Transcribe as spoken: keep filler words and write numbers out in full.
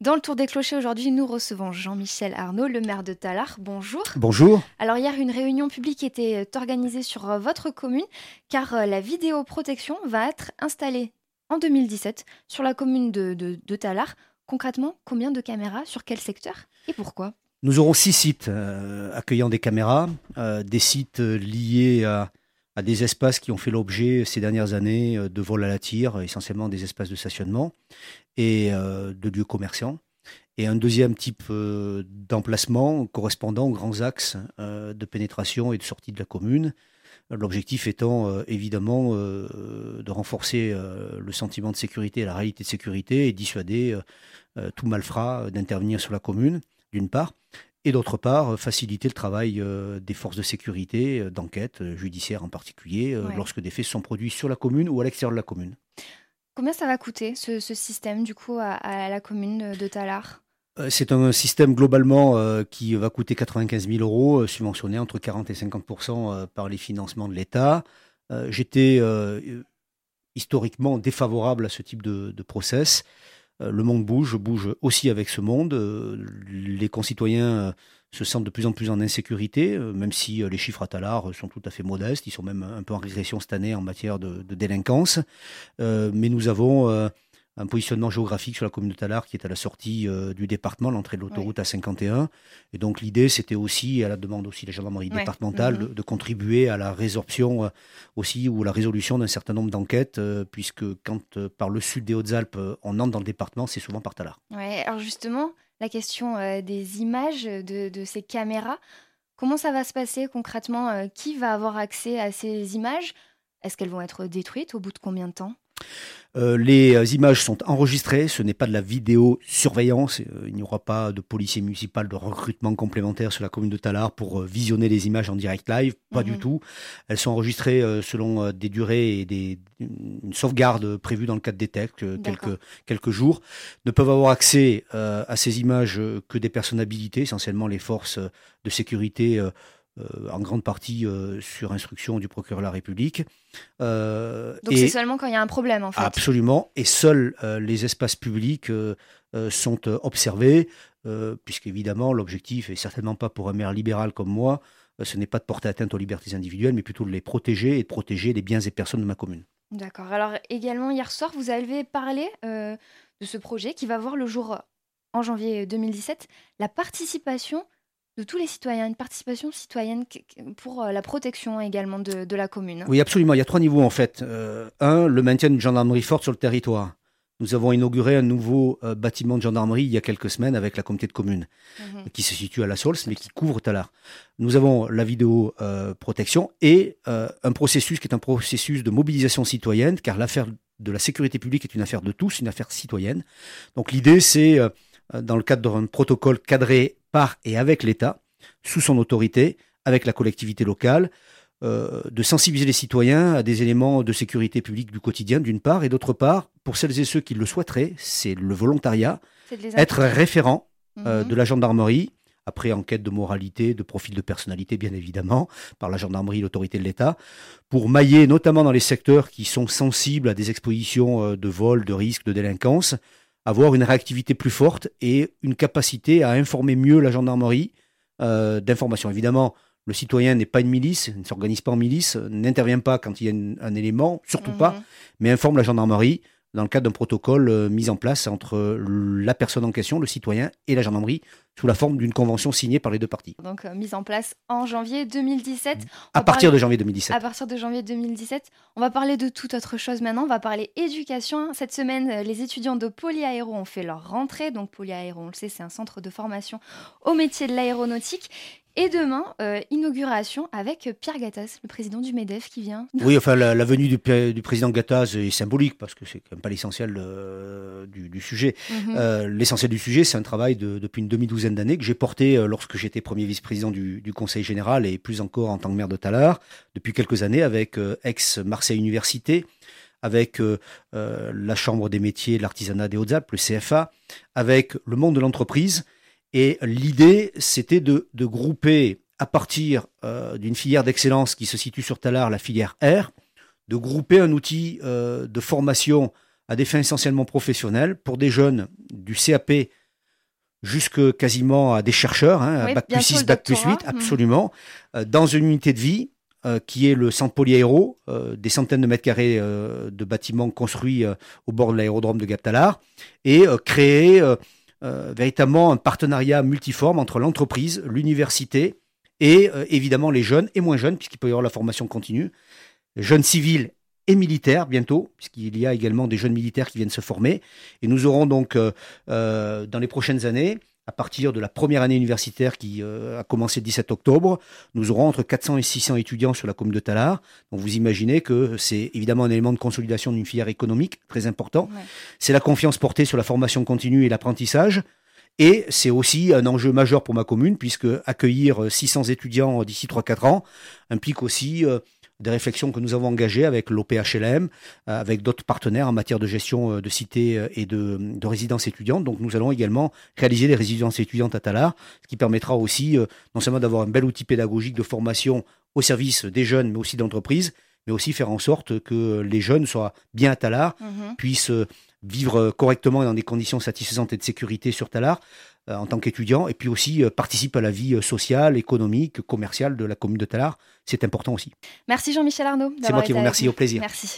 Dans le Tour des Clochers, aujourd'hui, nous recevons Jean-Michel Arnaud, le maire de Tallard. Bonjour. Bonjour. Alors hier, une réunion publique était organisée sur euh, votre commune, car euh, la vidéoprotection va être installée en deux mille dix-sept sur la commune de, de, de Tallard. Concrètement, combien de caméras, sur quel secteur et pourquoi ? Nous aurons six sites euh, accueillant des caméras, euh, des sites euh, liés à, à des espaces qui ont fait l'objet ces dernières années euh, de vols à la tire, essentiellement des espaces de stationnement et euh, de lieux commerçants. Et un deuxième type euh, d'emplacement correspondant aux grands axes euh, de pénétration et de sortie de la commune. L'objectif étant euh, évidemment euh, de renforcer euh, le sentiment de sécurité et la réalité de sécurité et dissuader euh, tout malfrat d'intervenir sur la commune, d'une part, et d'autre part, faciliter le travail euh, des forces de sécurité, euh, d'enquête, euh, judiciaire en particulier, euh, Ouais. lorsque des faits sont produits sur la commune ou à l'extérieur de la commune. Combien ça va coûter, ce, ce système, du coup, à, à la commune de, de Tallard ? Euh, C'est un système globalement euh, qui va coûter quatre-vingt-quinze mille euros, euh, subventionné entre quarante et cinquante pour cent euh, par les financements de l'État. Euh, J'étais euh, historiquement défavorable à ce type de, de process. Euh, le monde bouge, je bouge aussi avec ce monde. Euh, les concitoyens euh, se sentent de plus en plus en insécurité, euh, même si euh, les chiffres à Tallard sont tout à fait modestes. Ils sont même un peu en régression cette année en matière de, de délinquance. Euh, mais nous avons euh, un positionnement géographique sur la commune de Tallard qui est à la sortie euh, du département, l'entrée de l'autoroute A cinquante et un. Et donc l'idée, c'était aussi, à la demande aussi de la gendarmerie Ouais. départementale, Mhm. de, de contribuer à la résorption euh, aussi ou la résolution d'un certain nombre d'enquêtes, euh, puisque quand euh, par le sud des Hautes-Alpes, euh, on entre dans le département, c'est souvent par Tallard. Ouais, alors justement, la question euh, des images de, de ces caméras, comment ça va se passer concrètement ? euh, Qui va avoir accès à ces images ? Est-ce qu'elles vont être détruites au bout de combien de temps ? Euh, les euh, images sont enregistrées, ce n'est pas de la vidéosurveillance, euh, il n'y aura pas de policier municipal, de recrutement complémentaire sur la commune de Tallard pour euh, visionner les images en direct live, pas Mhm. du tout. Elles sont enregistrées euh, selon euh, des durées et des, une sauvegarde prévue dans le cadre des textes, euh, D'accord. quelques, quelques jours. Ne peuvent avoir accès euh, à ces images euh, que des personnes habilitées, essentiellement les forces euh, de sécurité, euh, euh, en grande partie euh, sur instruction du procureur de la République. Euh, Donc et c'est seulement quand il y a un problème en fait. Absolument, et seuls euh, les espaces publics euh, euh, sont euh, observés, euh, puisqu'évidemment l'objectif est certainement pas pour un maire libéral comme moi, euh, ce n'est pas de porter atteinte aux libertés individuelles, mais plutôt de les protéger et de protéger les biens et personnes de ma commune. D'accord. Alors également hier soir, vous avez parlé euh, de ce projet qui va voir le jour en janvier deux mille dix-sept, la participation de tous les citoyens, une participation citoyenne qui- qui- pour euh, la protection également de, de la commune. Oui, absolument, il y a trois niveaux en fait. Euh, un, le maintien d'une gendarmerie forte sur le territoire. Nous avons inauguré un nouveau euh, bâtiment de gendarmerie il y a quelques semaines avec la communauté de communes, Mhm. qui se situe à la Saulce, mais qui couvre Tallard. Nous avons la vidéo euh, protection et euh, un processus qui est un processus de mobilisation citoyenne, car l'affaire de la sécurité publique est une affaire de tous, une affaire citoyenne. Donc l'idée, c'est, euh, dans le cadre d'un protocole cadré par et avec l'État, sous son autorité, avec la collectivité locale, euh, de sensibiliser les citoyens à des éléments de sécurité publique du quotidien, d'une part, et d'autre part, pour celles et ceux qui le souhaiteraient, c'est le volontariat, C'est de les être impliquer. référent euh, Mhm. de la gendarmerie, après enquête de moralité, de profil de personnalité, bien évidemment, par la gendarmerie, l'autorité de l'État, pour mailler, notamment dans les secteurs qui sont sensibles à des expositions euh, de vol, de risques, de délinquance, avoir une réactivité plus forte et une capacité à informer mieux la gendarmerie euh, d'informations. Évidemment, le citoyen n'est pas une milice, ne s'organise pas en milice, n'intervient pas quand il y a une- un élément, surtout Mhm. pas, mais informe la gendarmerie dans le cadre d'un protocole euh, mis en place entre la personne en question, le citoyen, et la gendarmerie, sous la forme d'une convention signée par les deux parties. Donc euh, mise en place en janvier deux mille dix-sept. On À va partir parler- de janvier deux mille dix-sept. À partir de janvier deux mille dix-sept, on va parler de toute autre chose maintenant. On va parler éducation. Cette semaine, euh, les étudiants de Polyaéro ont fait leur rentrée. Donc Polyaéro, on le sait, c'est un centre de formation au métier de l'aéronautique. Et demain, euh, inauguration avec Pierre Gattaz, le président du MEDEF qui vient. Oui, enfin, la, la venue du, du président Gattaz est symbolique, parce que c'est quand même pas l'essentiel euh, du, du sujet. Mhm. Euh, l'essentiel du sujet, c'est un travail de, depuis une demi-douzaine d'années que j'ai porté euh, lorsque j'étais premier vice-président du, du Conseil général, et plus encore en tant que maire de Tallard, depuis quelques années, avec euh, ex-Marseille Université, avec euh, euh, la Chambre des métiers de l'artisanat des Hautes-Alpes, le C F A, avec le monde de l'entreprise. Et l'idée, c'était de, de grouper, à partir euh, d'une filière d'excellence qui se situe sur Tallard, la filière R, de grouper un outil euh, de formation à des fins essentiellement professionnelles pour des jeunes du C A P jusque quasiment à des chercheurs, hein, Oui, bac plus bientôt six, le bac plus doctorat. huit, absolument, euh, dans une unité de vie euh, qui est le centre Polyaéro, euh, des centaines de mètres carrés euh, de bâtiments construits euh, au bord de l'aérodrome de Gap-Talard, et euh, créer euh, euh, véritablement un partenariat multiforme entre l'entreprise, l'université et euh, évidemment les jeunes et moins jeunes, puisqu'il peut y avoir la formation continue, jeunes civils et militaires bientôt, puisqu'il y a également des jeunes militaires qui viennent se former. Et nous aurons donc, euh, euh, dans les prochaines années, à partir de la première année universitaire qui euh, a commencé le dix-sept octobre, nous aurons entre quatre cents et six cents étudiants sur la commune de Tallard. Donc vous imaginez que c'est évidemment un élément de consolidation d'une filière économique très important. Ouais. C'est la confiance portée sur la formation continue et l'apprentissage. Et c'est aussi un enjeu majeur pour ma commune, puisque accueillir six cents étudiants d'ici trois à quatre ans implique aussi euh, des réflexions que nous avons engagées avec l'O P H L M, euh, avec d'autres partenaires en matière de gestion euh, de cités euh, et de, de résidences étudiantes. Donc nous allons également réaliser des résidences étudiantes à Tallard, ce qui permettra aussi euh, non seulement d'avoir un bel outil pédagogique de formation au service des jeunes, mais aussi d'entreprises, mais aussi faire en sorte que les jeunes soient bien à Tallard, Mhm. puissent euh, vivre correctement et dans des conditions satisfaisantes et de sécurité sur Tallard euh, en tant qu'étudiants, et puis aussi euh, participent à la vie euh, sociale, économique, commerciale de la commune de Tallard. C'est important aussi. Merci Jean-Michel Arnaud C'est d'avoir moi qui été vous avec remercie, nous. au plaisir. Merci.